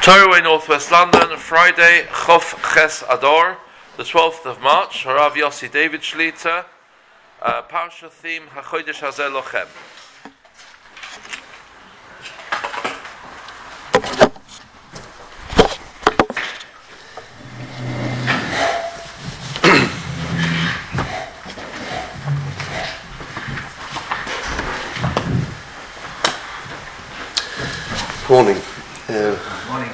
Torah Northwest London, Friday, Chof Ches Ador, the 12th of March, Harav Yossi David Shlita, Parsha theme, HaChodesh Hazeh Lochem. Morning. Morning.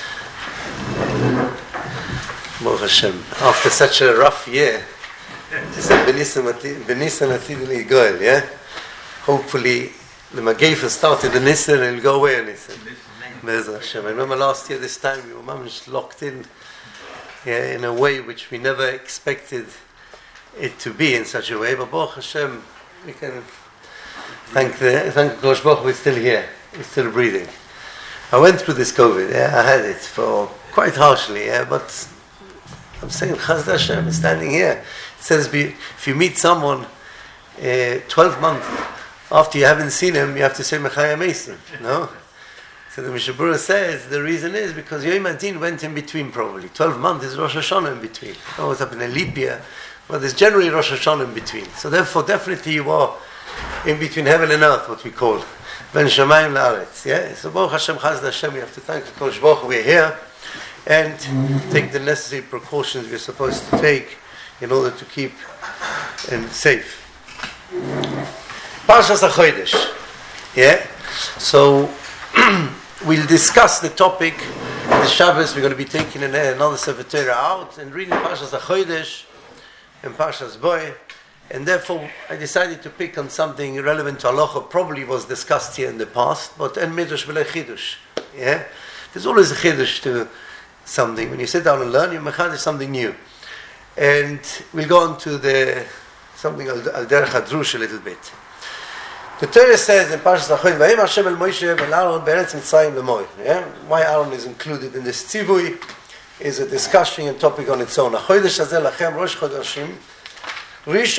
Baruch Hashem. After such a rough year, she said, B'Nisan Atid L'Goel, yeah? Hopefully, the Mageifa started in Nisan and it'll go away in Nisan. Be'ezrat Hashem. I remember last year this time, we were mamish locked in, yeah, in a way which we never expected it to be in such a way. But Baruch Hashem, we can thank Kosh Baruch, we're still here, we're still breathing. I went through this COVID, yeah, I had it for quite harshly, yeah, but I'm saying, Chazd Hashem is standing here. It says, if you meet someone 12 months after you haven't seen him, you have to say, Mechaya Mason, no? So the Mishabura says, the reason is because Yom Adin went in between probably. 12 months is Rosh Hashanah in between. Oh, what's up in a leap year? Well, there's generally Rosh Hashanah in between. So therefore, definitely you are in between heaven and earth, what we call Ben Shamayim La'aretz, yeah? So Baruch Hashem, Chazd Hashem, we have to thank the Kosh Baruch, we're here, and take the necessary precautions we're supposed to take in order to keep safe. Parshas HaChodesh, yeah? So, we'll discuss the topic, the Shabbos, we're going to be taking another Sefer Torah out, and reading Parshas HaChodesh, and Parshas Boy, and therefore, I decided to pick on something relevant to halacha. Probably was discussed here in the past, but en midrash v'le chidush. Yeah, there's always a chidush to something. When you sit down and learn, you mechadish something new. And we'll go on to the something al derech hadrush a little bit. The Torah says in Parshas Achot, "Vayim Hashem el Moshe el Aaron be'eretz Mitzrayim lemoy." Yeah, why Aaron is included in this tzivui is a discussion and topic on its own. Chodesh hazeh lachem rosh chodashim. This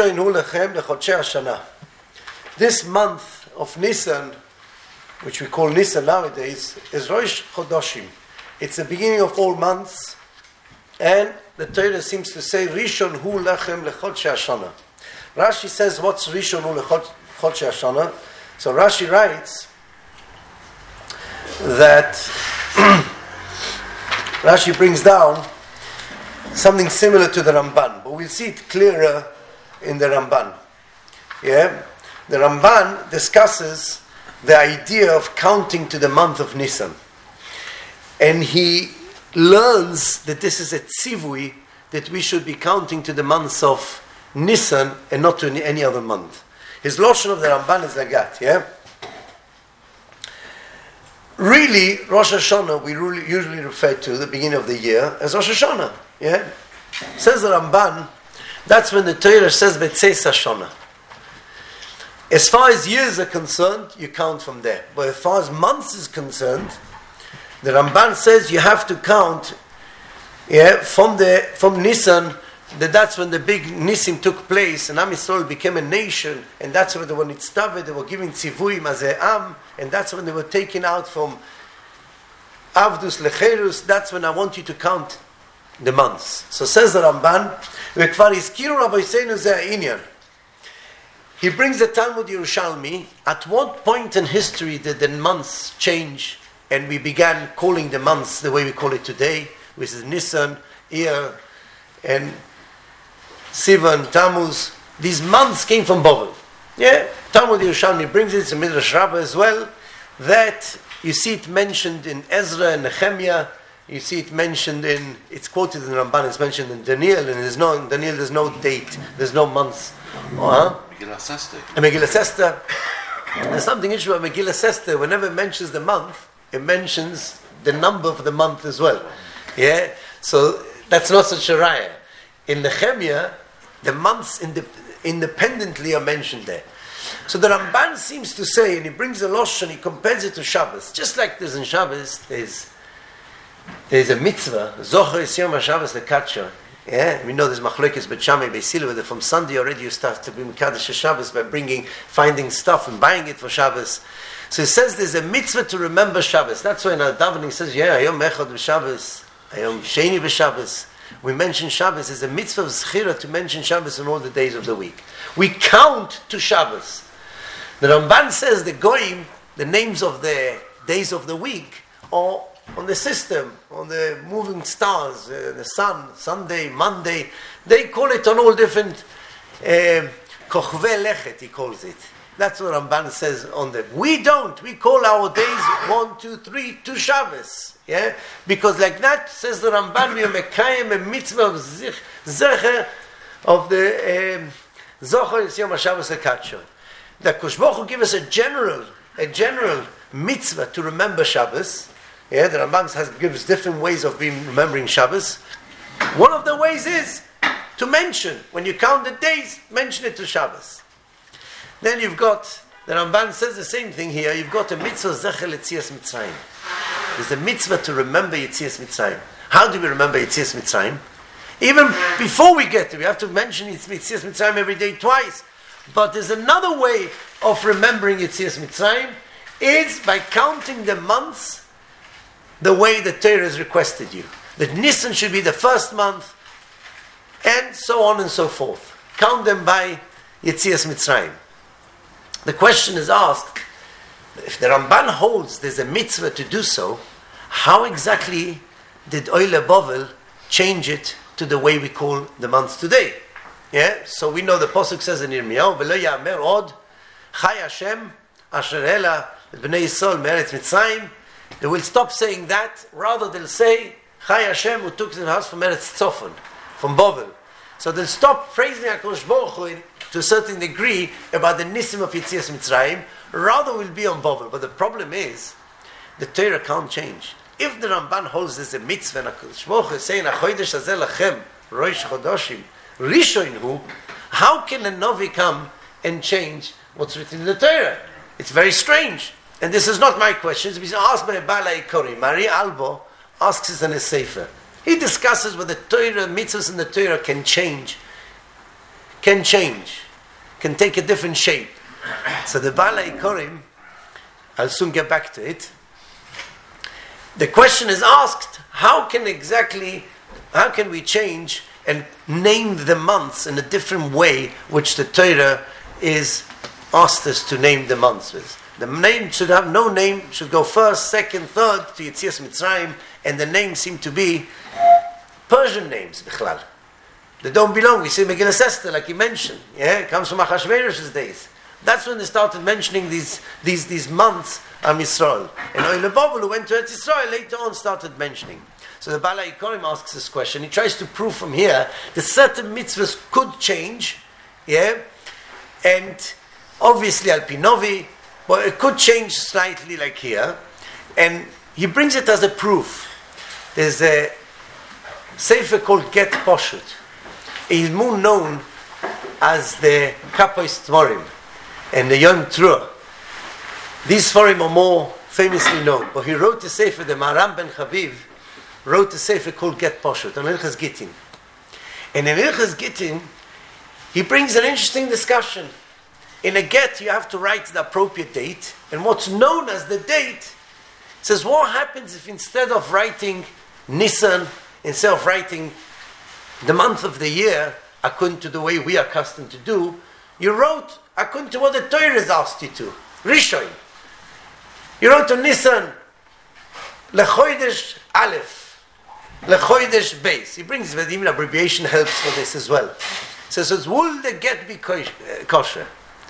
month of Nisan, which we call Nisan nowadays, is Rosh Chodoshim. It's the beginning of all months, and the Torah seems to say Rishon hu lechem lechodshei Hashana. Rashi says, what's Rishon hu lechodshei Hashana? So Rashi writes that Rashi brings down something similar to the Ramban, but we'll see it clearer in the Ramban. Yeah? The Ramban discusses the idea of counting to the month of Nisan. And he learns that this is a tzivui, that we should be counting to the months of Nisan and not to any other month. His lotion of the Ramban is like that, yeah? Really, Rosh Hashanah, we usually refer to the beginning of the year as Rosh Hashanah, yeah? Says the Ramban, that's when the Torah says B'tzeis Hashanah. As far as years are concerned, you count from there. But as far as months is concerned, the Ramban says you have to count, yeah, from Nisan. That's when the big Nisim took place, and Am Yisrael became a nation, and that's when they were nitztaveh, they were giving tzivuim as a am, and that's when they were taken out from Avdus Lecherus. That's when I want you to count the months. So says the Ramban, he brings the Talmud Yerushalmi. At what point in history did the months change and we began calling the months the way we call it today, which is Nisan, Iyar, and Sivan, Tammuz? These months came from Babel. Yeah, Talmud Yerushalmi brings it to Midrash Rabbah as well, that you see it mentioned in Ezra and Nehemiah. You see it mentioned it's quoted in Ramban, it's mentioned in Daniel, and in Daniel there's no date, there's no months. Megillas Esther. Megillas Esther. There's something interesting about Megillas Esther. Whenever it mentions the month, it mentions the number of the month as well. Yeah? So that's not such a raya. In Nehemiah, the months independently are mentioned there. So the Ramban seems to say, and he brings a losh and he compares it to Shabbos. Just like there's in Shabbos, there's a mitzvah, Zocher is Yom HaShabbos Lekatcha. Yeah, we know there's Machlokes Bet Shammai Beisila, whether from Sunday already you start to be Mekadesh Shabbos by finding stuff and buying it for Shabbos. So he says there's a mitzvah to remember Shabbos. That's why in our davening he says, Hayom Echad b'Shabbos, Hayom Sheni b'Shabbos. We mention Shabbos. There's a mitzvah of Zechira to mention Shabbos on all the days of the week. We count to Shabbos. The Ramban says the Goyim, the names of the days of the week, are on the system, on the moving stars, the sun, Sunday, Monday. They call it on all different, Kochve Lechet, he calls it. That's what Ramban says on them. We don't. We call our days 1, 2, 3 to Shabbos. Yeah? Because like that, says the Ramban, we are mekayim a mitzvah of zecher of the Zohar is Yom HaShabbos HaKadsho. The Kosh Baruch Hu give us a general mitzvah to remember Shabbos. Yeah, the Rambam gives different ways of remembering Shabbos. One of the ways is to mention, when you count the days, mention it to Shabbos. Then you've got, the Ramban says the same thing here, you've got a mitzvah zecher Yetzias Mitzrayim. There's a mitzvah to remember Yetzias Mitzrayim. How do we remember Yetzias Mitzrayim? Even before we get to it, we have to mention Yetzias Mitzrayim every day twice. But there's another way of remembering Yetzias Mitzrayim, is by counting the months the way the Torah has requested you. That Nisan should be the first month, and so on and so forth. Count them by Yetzias Mitzrayim. The question is asked, if the Ramban holds there's a mitzvah to do so, how exactly did Oile Bovel change it to the way we call the months today? Yeah, so we know the Pasuk says in Yirmiyahu, V'lo ya'amer od, Chai Hashem, Asher Hela, B'nei Yisrael, Me'eretz Mitzrayim. They will stop saying that, rather they'll say, Chai Hashem, who took the house from Eretz Tzofon, from Bovel. So they'll stop praising HaKadosh Baruch Hu to a certain degree about the Nisim of Yetzias Mitzrayim, rather will be on Bovel. But the problem is, the Torah can't change. If the Ramban holds there's a mitzvah, and HaKadosh Baruch Hu is saying, HaChodesh Hazeh Lachem, Rosh Chodoshim, Rishon Hu, how can a Novi come and change what's written in the Torah? It's very strange. And this is not my question. It's been asked by Bala Ikori. Marie Albo asks this in his Sefer. He discusses whether Torah, mitzvahs in the Torah can change, can take a different shape. So the Bala Ikorim, I'll soon get back to it. The question is asked, how can we change and name the months in a different way which the Torah is asked us to name the months with? The name should have no name, should go first, second, third to Yetzias Mitzrayim, and the names seem to be Persian names, Bichlal. They don't belong. We see Megillah Esther, like he mentioned. Yeah, it comes from Achashverosh's days. That's when they started mentioning these months of Yisrael. And Oile Bovel, who went to Eretz Yisrael, later on started mentioning. So the Bala Ikorim asks this question. He tries to prove from here that certain mitzvahs could change, yeah, and obviously Al Pinovi, but it could change slightly, like here. And he brings it as a proof. There's a sefer called Get Poshut. He's more known as the Kapois Tmorim and the Yom Truah. These Tmorim are more famously known. But he wrote a sefer, the Maharam ben Chaviv, wrote a sefer called Get Poshut, on Ilchas Gittin. And in Ilchas Gittin, he brings an interesting discussion. In a get, you have to write the appropriate date, and what's known as the date says, what happens if instead of writing Nisan, instead of writing the month of the year, according to the way we are accustomed to do, you wrote according to what the Torah has asked you to, Rishon. You wrote on Nisan, Lechodesh Aleph, Lechodesh Beis. He brings the even abbreviation helps for this as well. So will the get be kosher?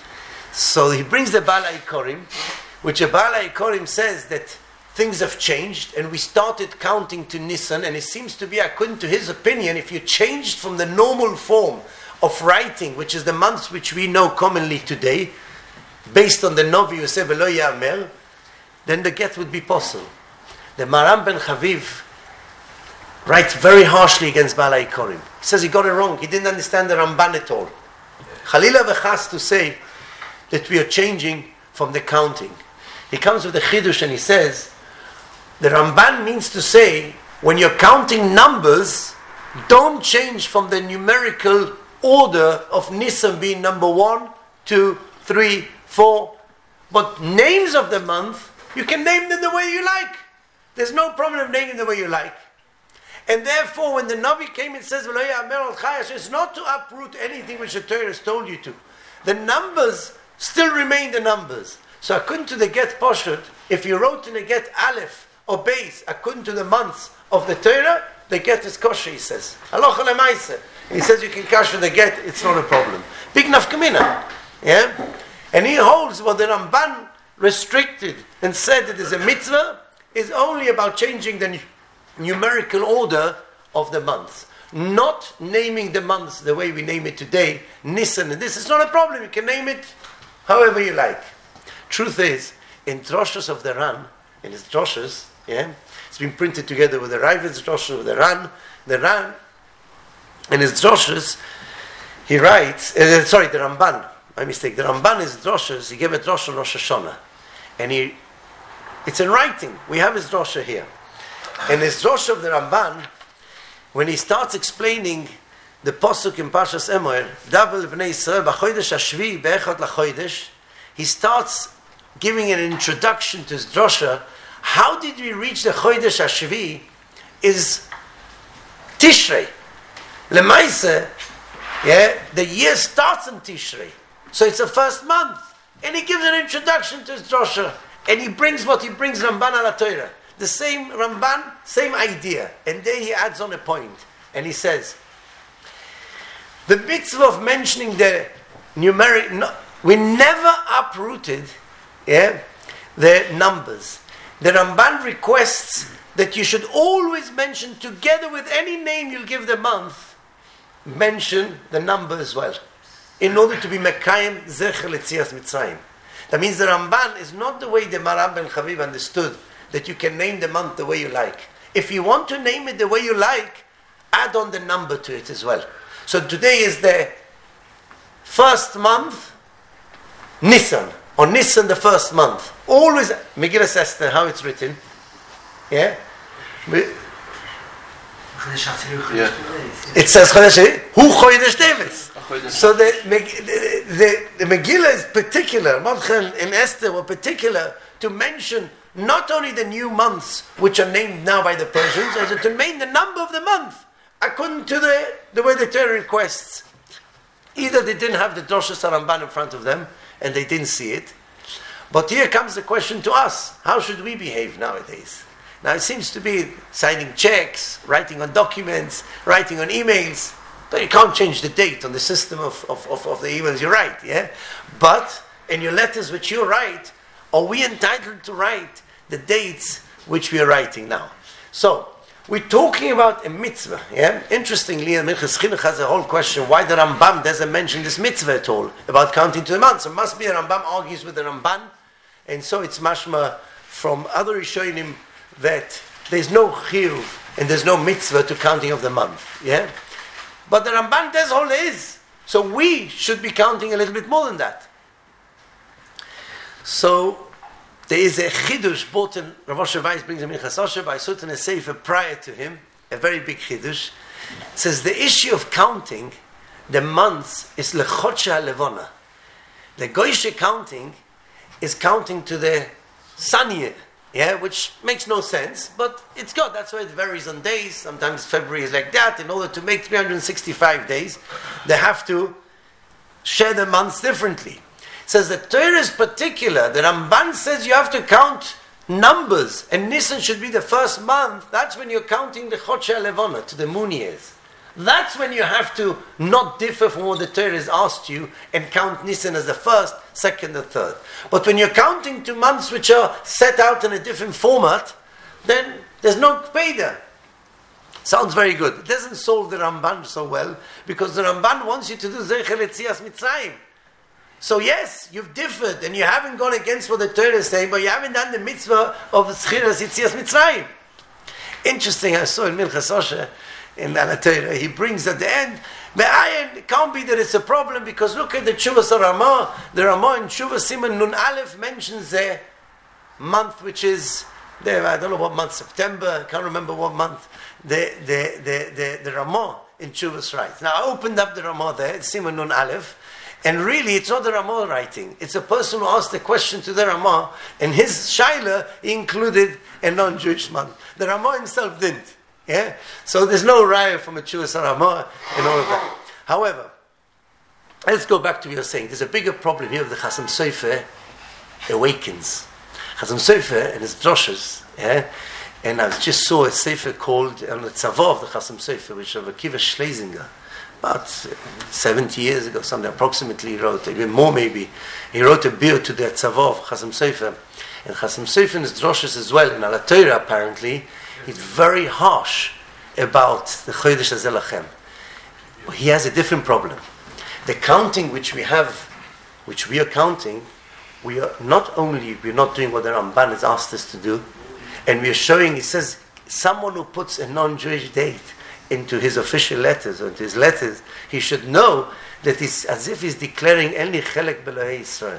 So he brings the Bala Ikorim, which the Bala Ikorim says that things have changed, and we started counting to Nisan, and it seems to be, according to his opinion, if you changed from the normal form of writing, which is the months which we know commonly today, based on the Novi Yosef V'lo Ya'amer, then the get would be possible. The Maharam ben Chaviv writes very harshly against Bala Ikorim. He says he got it wrong. He didn't understand the Ramban at all. Chalila v'chas to say that we are changing from the counting. He comes with the Chidush and he says, the Ramban means to say, when you're counting numbers, don't change from the numerical order of Nisan being number 1, 2, 3, 4. But names of the month, you can name them the way you like. There's no problem of naming them the way you like. And therefore, when the Navi came and says, it's not to uproot anything which the Torah has told you to. The numbers still remain the numbers. So according to the Get Poshut, if you wrote in the Get Aleph or Beis, according to the months of the Torah, the Get is kosher, he says. Halacha lemaaseh. He says you can kasher the Get, it's not a problem. Big nafkamina. Yeah? And he holds what the Ramban restricted and said that there's a mitzvah is only about changing the numerical order of the months. Not naming the months the way we name it today, Nisan and this. Is not a problem. You can name it however you like. Truth is, in Droshes of the Ran, in his Droshes, it's been printed together with the Ravid's Droshes of the Ran, in his Droshes, he writes, the Ramban, my mistake, the Ramban is Droshes, he gave a Drosh on Rosh Hashanah, and it's in writing, we have his Drosha here. And his Drosh of the Ramban, when he starts explaining the Pasuk in Parshas Emor, Davel Bnei Yisrael b'chodesh hashvi be'echad lachodesh, he starts giving an introduction to his Drosha. How did we reach the Chodesh Hashvi? Is Tishrei. Lemaise, the year starts in Tishrei. So it's the first month. And he gives an introduction to his Drosha. And he brings what he brings, Ramban ala Torah. The same Ramban, same idea. And there he adds on a point. And he says, the mitzvah of mentioning the numeric, we never uprooted the numbers. The Ramban requests that you should always mention, together with any name you'll give the month, mention the number as well, in order to be Mekayim Zecher Letzias Mitzrayim. That means the Ramban is not the way the Maram ben Chaviv understood, that you can name the month the way you like. If you want to name it the way you like, add on the number to it as well. So today is the first month, Nisan, or Nisan the first month. Always, Megillah Esther, how it's written. Yeah? It says Chodesh, Hu Chodesh Teves. So the Megillah is particular, Mordechai and Esther were particular to mention not only the new months which are named now by the Persians, as to name the number of the month according to the way the Torah requests. Either they didn't have the Droshas Ramban in front of them and they didn't see it. But here comes the question to us. How should we behave nowadays? Now it seems to be signing checks, writing on documents, writing on emails. But you can't change the date on the system of the emails you write, yeah? But in your letters which you write, are we entitled to write the dates which we are writing now? So, we're talking about a mitzvah, yeah? Interestingly, Minchas Chinuch has a whole question, why the Rambam doesn't mention this mitzvah at all, about counting to the months. So it must be a Rambam argues with the Ramban, and so it's mashma from other Rishonim that there's no chiyuv and there's no mitzvah to counting of the month, yeah? But the Ramban does all there is. So we should be counting a little bit more than that. So there is a chidush brought in, Rav Osher Weiss brings a Minchas Osher by Sultan a Sefer prior to him, a very big chidush. It says the issue of counting the months is lechodsha levona. The goyish counting is counting to the sun year, yeah, which makes no sense, but it's good. That's why it varies on days. Sometimes February is like that. In order to make 365 days, they have to share the months differently. It says the Torah is particular. The Ramban says you have to count numbers, and Nisan should be the first month. That's when you're counting the Chodshe Levona, to the moon years. That's when you have to not differ from what the Torah has asked you and count Nisan as the first, second, and third. But when you're counting to months which are set out in a different format, then there's no Kpeda. Sounds very good. It doesn't solve the Ramban so well, because the Ramban wants you to do Zecher Letzias Mitzrayim. So yes, you've differed and you haven't gone against what the Torah is saying, but you haven't done the mitzvah of Zechiras Yitzias Mitzrayim. Interesting, I saw in Minchas Osher, in the Torah, he brings at the end, it can't be that it's a problem, because look at the Tshuvas Ramah. The Ramah in Tshuvas Siman Nun Aleph mentions the month which is there, I don't know what month, September, I can't remember what month, the Ramah in Tshuvas writes. Now I opened up the Ramah there, Siman Nun Aleph, And really, it's not the Ramah writing. It's a person who asked the question to the Ramah, and his Shaila included a non-Jewish man. The Ramah himself didn't. Yeah? So there's no raya from a Jewish Ramah and all of that. However, let's go back to what you're saying. There's a bigger problem here of the Chasam Sofer awakens. Chasam Sofer and his droshes, yeah? And I just saw a Sefer called on the Tzavah of the Chasam Sofer, which of Akiva Schlesinger, about 70 years ago, something approximately, he wrote, even more maybe. He wrote a beer to the Tzavah of Chasam Sofer. And Chasam Sofer and his droshes as well, in Al Torah apparently, he's very harsh about the Chodesh Hazeh Lachem. He has a different problem. The counting which we have, which we are counting, we're not doing what the Ramban has asked us to do, and we are showing, he says, someone who puts a non-Jewish date into his official letters, or into his letters, he should know that it's as if he's declaring Enli Chelek Belohei Yisrael.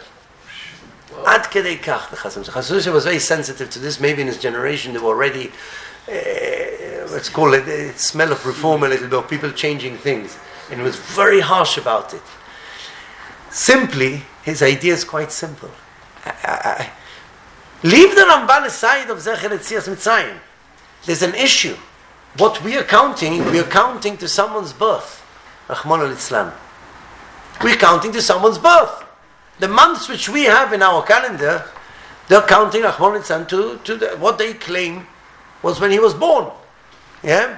Ad Kedei Kach, the Chasam Sofer was very sensitive to this. Maybe in his generation they were already, let's call it, a smell of reform a little bit, of people changing things. And he was very harsh about it. Simply, his idea is quite simple. Leave the Ramban aside of Zecher Yetzias Mitzrayim. There's an issue. What we are counting to someone's birth. Rahman al-Islam. We're counting to someone's birth. The months which we have in our calendar, they're counting Rahman al-Islam to what they claim was when he was born. Yeah?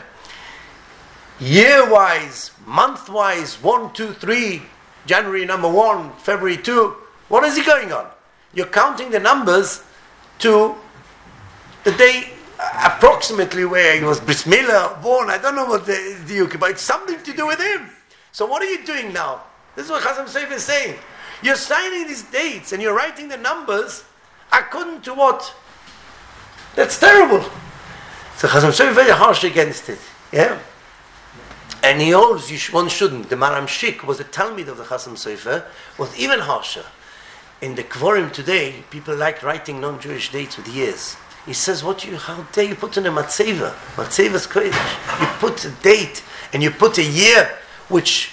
Year-wise, month-wise, 1, 2, 3, January number 1, February 2. What is he going on? You're counting the numbers to the day approximately where he was bris milah, born. I don't know what the diuk, but it's something to do with him. So what are you doing now? This is what Chasam Sofer is saying. You're signing these dates and you're writing the numbers according to what? That's terrible. So Chasam Sofer is very harsh against it. Yeah? And he holds one shouldn't. The Maram Shik was a Talmid of the Chasam Sofer, was even harsher. In the Kvorim today, people like writing non-Jewish dates with years. He says, how dare you put in a Matzeva? Matzeva's Kodesh. You put a date and you put a year, which...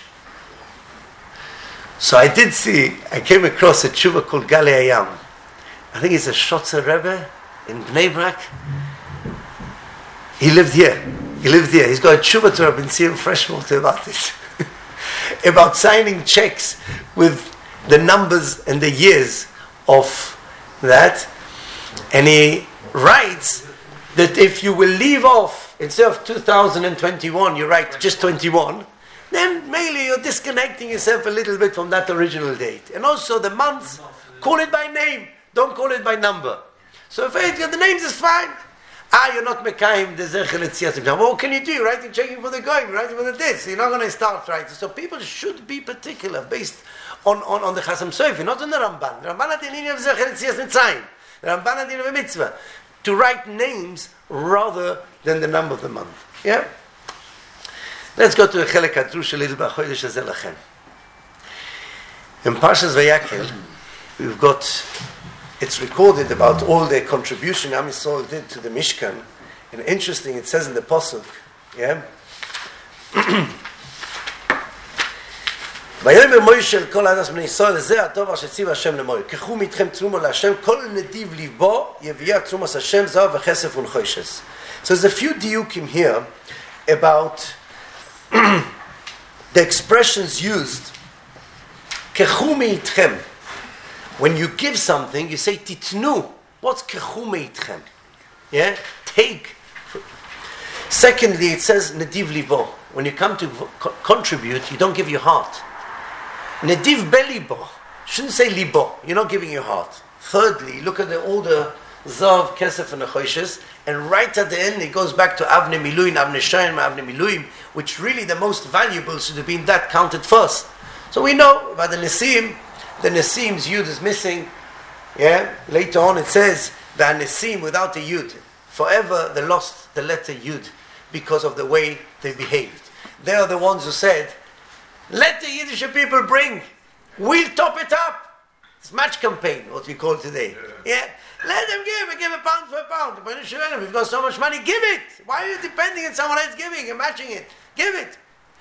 So I came across a tshuva called Galei Hayam. I think it's a Shotzer Rebbe in Bnei Brak. He lived here. He's got a tshuva to Rabbi Tzim Freshwater about this. About signing checks with the numbers and the years of that. And he writes that if you will leave off, instead of 2021, you write just 21, then mainly you're disconnecting yourself a little bit from that original date. And also the months, call it by name, don't call it by number. So if the names is fine. You're not Mekayim the Zecher Yetzias Mitzrayim. What can you do? You're writing, checking for the Goyim, you're writing for the this. You're not going to start writing. So people should be particular based on the Chasam Sofer, not on the Ramban. The Ramban had the linear of Zecher Yetzias Mitzrayim. The Ramban had the linear of a mitzvah. To write names rather than the number of the month. Yeah? Let's go to the Chelek HaDrush a little bit. Chodesh Hazeh Lachem. In Parshas Vayakhel, we've got... It's recorded about all the contribution Am Yisrael did to the Mishkan. And interesting, it says in the Pasuk, yeah? ויאמר מוישה אל כל הארץ בני ישראל, זה הטוב אשר ציווה השם למוישה. קחו מאיתכם תרומה להשם, כל נדיב ליבו יביאה תרומת השם זהב וכסף ונחושת. So there's a few diukim here about the expressions used. קחו מאיתכם. When you give something, you say titnu. What's kechu meitchem? Yeah? Take. Secondly, it says nediv libo. When you come to contribute, you don't give your heart. Nediv belibo. Shouldn't say libo. You're not giving your heart. Thirdly, look at all the zav, kesef, and nechoshes, and right at the end, it goes back to avne miluim, avne shayim, avne miluim, which really the most valuable should have been that counted first. So we know about the nesim. The Nesim's Yud is missing. Yeah? Later on it says, the Nesim without the Yud. Forever they lost the letter Yud because of the way they behaved. They are the ones who said, let the Yiddish people bring. We'll top it up. It's match campaign, what we call today. Yeah? Let them give a pound for a pound. We've got so much money, give it. Why are you depending on someone else giving and matching it? Give it.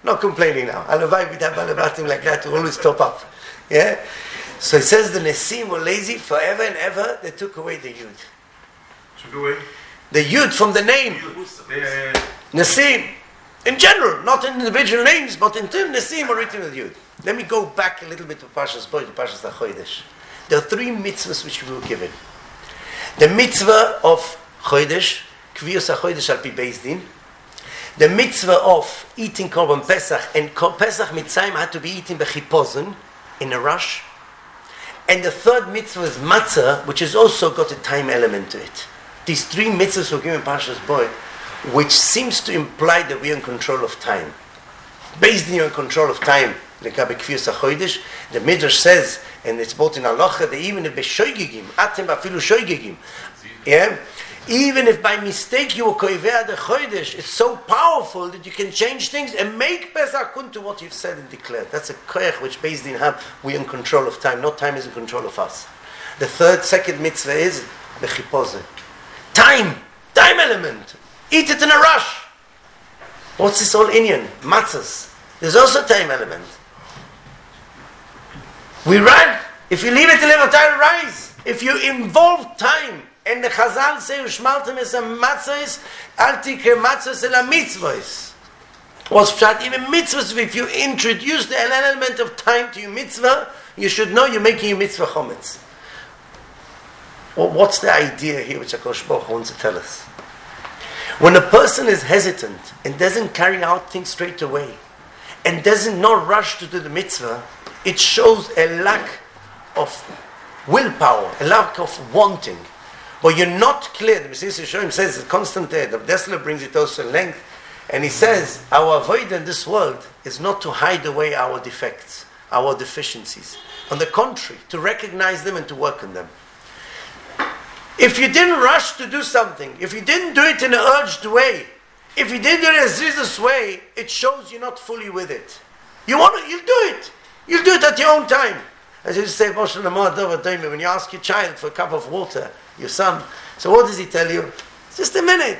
Not complaining now. Alavai with that balabatim like that to always top up. Yeah? So it says the Nesim were lazy forever and ever. They took away the Yud. Took away? The Yud from the name. Nesim. In general, not in individual names, but in terms Nesim are written with Yud. Let me go back a little bit to Parshas Bo, to Parshas HaChodesh. There are 3 mitzvahs which we were given. The mitzvah of Chodesh, Kviyos HaChodesh al pi Beis Din. The mitzvah of eating Korban Pesach, and Pesach Mitzrayim had to be eaten b'chipozon, in a rush. And the 3rd mitzvah is matzah, which has also got a time element to it. These 3 mitzvahs were given Parshas Bo, which seems to imply that we are in control of time. Based on your control of time, the Midrash says, and it's both in Halacha, that even if beshoigigim, atem afilu shoigigim, yeah, even if by mistake you were koivea the chodesh, it's so powerful that you can change things and make Pesach according to what you've said and declared. That's a koyach which based in have we are in control of time. No time is in control of us. The 2nd mitzvah is bechipozeh. Time element. Eat it in a rush. What's this whole Indian? Matzahs. There's also time element. We run. If you leave it till the time rise. If you involve time, and the Chazal say, Ushmaltem es a matzahs, al tikre matzahs el a mitzvahs. What's pshat? Even mitzvahs, if you introduce the element of time to your mitzvah, you should know you're making your mitzvah chometz. Well, what's the idea here which HaKadosh Baruch Hu wants to tell us? When a person is hesitant and doesn't carry out things straight away, and doesn't not rush to do the mitzvah, it shows a lack of willpower, a lack of wanting. But you're not clear. The Mesilas Yesharim says it's constant there. The Dessler brings it also in length, and he says our avoid in this world is not to hide away our defects, our deficiencies. On the contrary, to recognize them and to work on them. If you didn't rush to do something, if you didn't do it in an urged way, if you didn't do it in a zizus way, it shows you're not fully with it. You'll do it. You'll do it at your own time. As you say, when you ask your child for a cup of water, your son, so what does he tell you? Just a minute.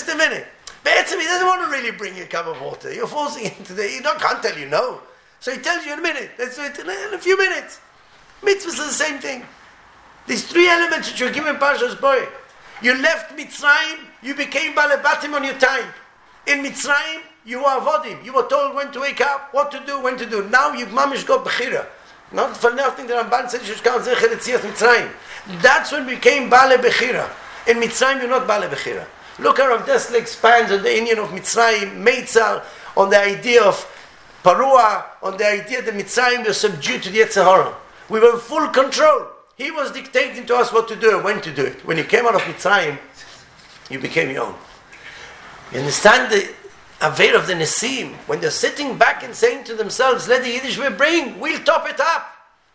But he doesn't want to really bring you a cup of water. You're forcing him to he can't tell you no. So he tells you in a minute. Let's do it in a few minutes. Mitzvahs are the same thing. These 3 elements which you're given Parshas Bo. You left Mitzrayim, you became Balebatim on your time. In Mitzrayim, you were Avodim. You were told when to wake up, what to do, when to do. Now you've mamish got Bechira. Not for nothing that Ramban said you should count Zecher Etzias Mitzrayim. That's when we became Bale Bechira. In Mitzrayim, you're not Bale Bechira. Look how Rav Dessler expands on the Indian of Mitzrayim, Meitzal, on the idea of Parua, on the idea that Mitzrayim was subdued to the Yetzer Hara. We were in full control. He was dictating to us what to do and when to do it. When you came out of Mitzrayim, you became your own. You understand the Aver of the Nesim, when they're sitting back and saying to themselves, let the Yiddish we bring, we'll top it up.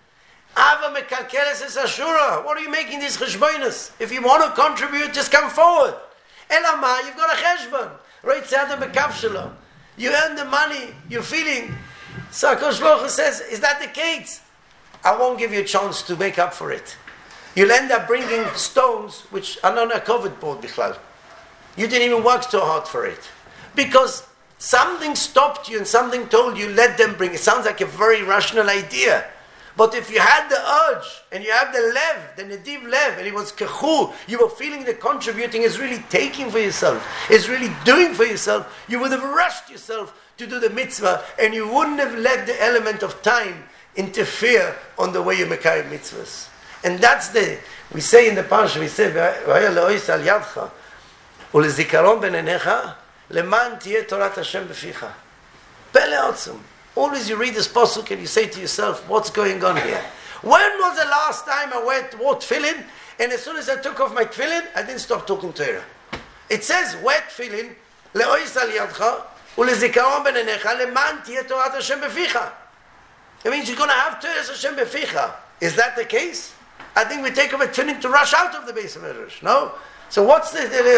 Ava mekalkeles es ashura. What are you making these cheshbonos? If you want to contribute, just come forward. Elama, you've got a cheshbon. Right, tzadam bekavshelo. You earn the money, you're feeling. So HaKadosh Baruch Hu says, is that the case? I won't give you a chance to make up for it. You'll end up bringing stones which are not a covered board bichlal. You didn't even work so hard for it. Because something stopped you and something told you, let them bring. It sounds like a very rational idea. But if you had the urge, and you have the lev, the nediv lev, and it was kechu, you were feeling that contributing is really taking for yourself, is really doing for yourself, you would have rushed yourself to do the mitzvah, and you wouldn't have let the element of time interfere on the way you make mitzvahs. And that's we say in the parsha, we say, V'haya le'ois al yadcha, u'lezikaron b'neinecha, leman tiyeh torat Hashem b'ficha. Pele otzum. Always you read this pasuk and you say to yourself, what's going on here? When was the last time I wore tefillin, and as soon as I took off my tefillin, I didn't stop talking Torah? It says, wet tefillin, le'ois al yadcha, u'lezikaron b'neinecha, leman tiyeh torat Hashem b'ficha. It means you're going to have Torah Hashem b'ficha. Is that the case? I think we take off a tefillin to rush out of the base of Medrash. No? So what's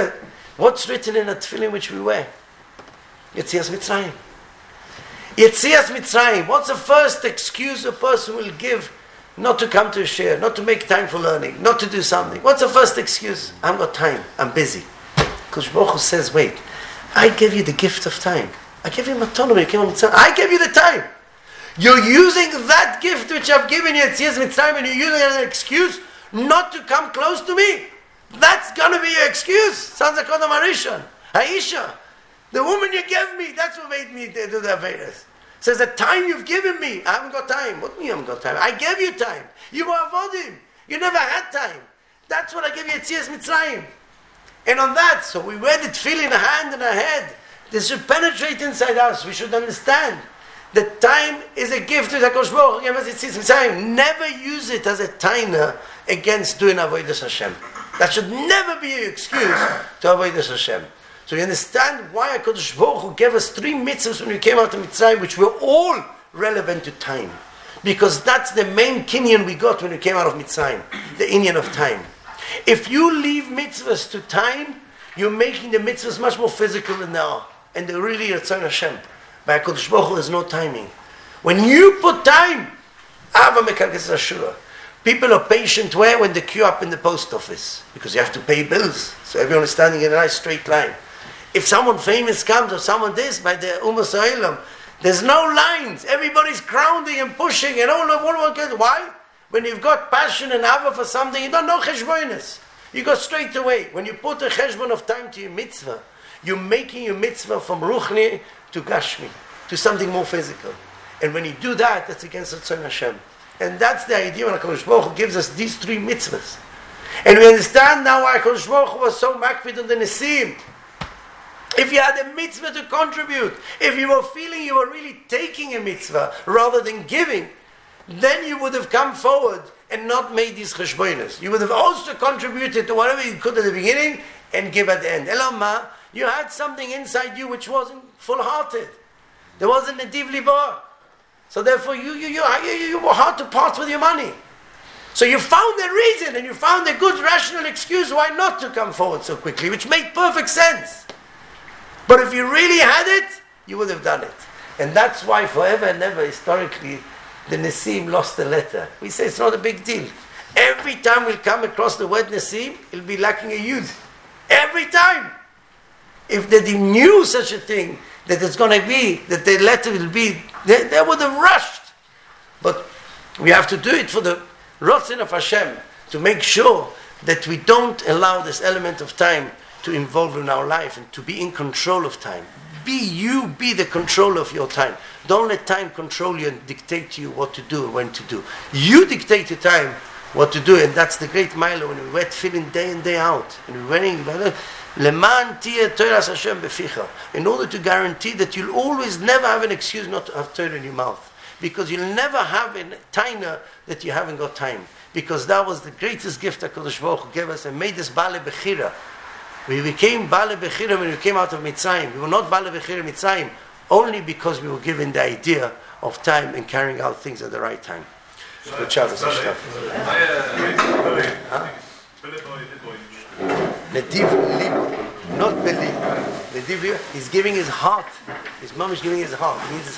written in a tefillin which we wear? Yetzias Mitzrayim. Yetzias Mitzrayim. What's the first excuse a person will give not to come to a share, not to make time for learning, not to do something? What's the first excuse? I haven't got time. I'm busy. Because Baruch Hu says, wait, I gave you the gift of time. I gave you matana when you came out of Mitzrayim. I gave you the time. You're using that gift which I've given you at Yetzias Mitzrayim, and you're using it as an excuse not to come close to me. That's going to be your excuse. Sounds like Kodam Harishon. Aisha, the woman you gave me, that's what made me do the Avedas. Says, the time you've given me, I haven't got time. What do you haven't got time? I gave you time. You were avodim. You never had time. That's what I gave you at Yetzias Mitzrayim. And on that, so we wear the tefillin in a hand and a head. This should penetrate inside us. We should understand that time is a gift to the HaKadosh Baruch Hu. Never use it as a taina against doing avodas Hashem. That should never be an excuse to avodas Hashem. So you understand why HaKadosh Baruch Hu gave us 3 mitzvahs when we came out of Mitzrayim, which were all relevant to time. Because that's the main kinyan we got when we came out of Mitzrayim, the inyan of time. If you leave mitzvahs to time, you're making the mitzvahs much more physical than they are. And they're really Ratzon Hashem. By HaKadosh Baruch Hu, there's no timing. When you put time, people are patient where? When they queue up in the post office. Because you have to pay bills. So everyone is standing in a nice straight line. If someone famous comes or someone this, by the Umas Ha'olam, there's no lines. Everybody's crowding and pushing and all of one. Why? When you've got passion and ava for something, you don't know cheshbonis. You go straight away. When you put a cheshbon of time to your mitzvah, you're making your mitzvah from ruchni to gashmi, to something more physical. And when you do that, that's against Ratzon Hashem. And that's the idea when HaKadosh Baruch Hu gives us these 3 mitzvahs. And we understand now why HaKadosh Baruch Hu was so makpid on the Nesim. If you had a mitzvah to contribute, if you were feeling you were really taking a mitzvah rather than giving, then you would have come forward and not made these cheshbonos. You would have also contributed to whatever you could at the beginning and give at the end. Elamah, you had something inside you which wasn't full-hearted. There wasn't a divli bar. So therefore you were hard to part with your money. So you found a reason and you found a good rational excuse why not to come forward so quickly, which made perfect sense. But if you really had it, you would have done it. And that's why forever and ever, historically, the Nesim lost the letter. We say it's not a big deal. Every time we'll come across the word Nesim, it'll be lacking a yud. Every time. If they knew such a thing, that it's going to be, that the letter will be, they would have rushed. But we have to do it for the Ratzon of Hashem, to make sure that we don't allow this element of time to involve in our life and to be in control of time. Be the controller of your time. Don't let time control you and dictate to you what to do and when to do. You dictate to time what to do, and that's the great milo when we wear tefillin day in, day out. And we're wearing Leman tiyeh Toras Hashem beficha, in order to guarantee that you'll always never have an excuse not to have Torah in your mouth. Because you'll never have a taina that you haven't got time. Because that was the greatest gift that HaKadosh Baruch Hu gave us and made us Bale Bechira. We became Bale Bechira when we came out of Mitzrayim. We were not Bale Bechira Mitzrayim only because we were given the idea of time and carrying out things at the right time. Good Shabbos. Nediv Lib, not believe. Nediv Lib, he's giving his heart. His mom is giving his heart. He means his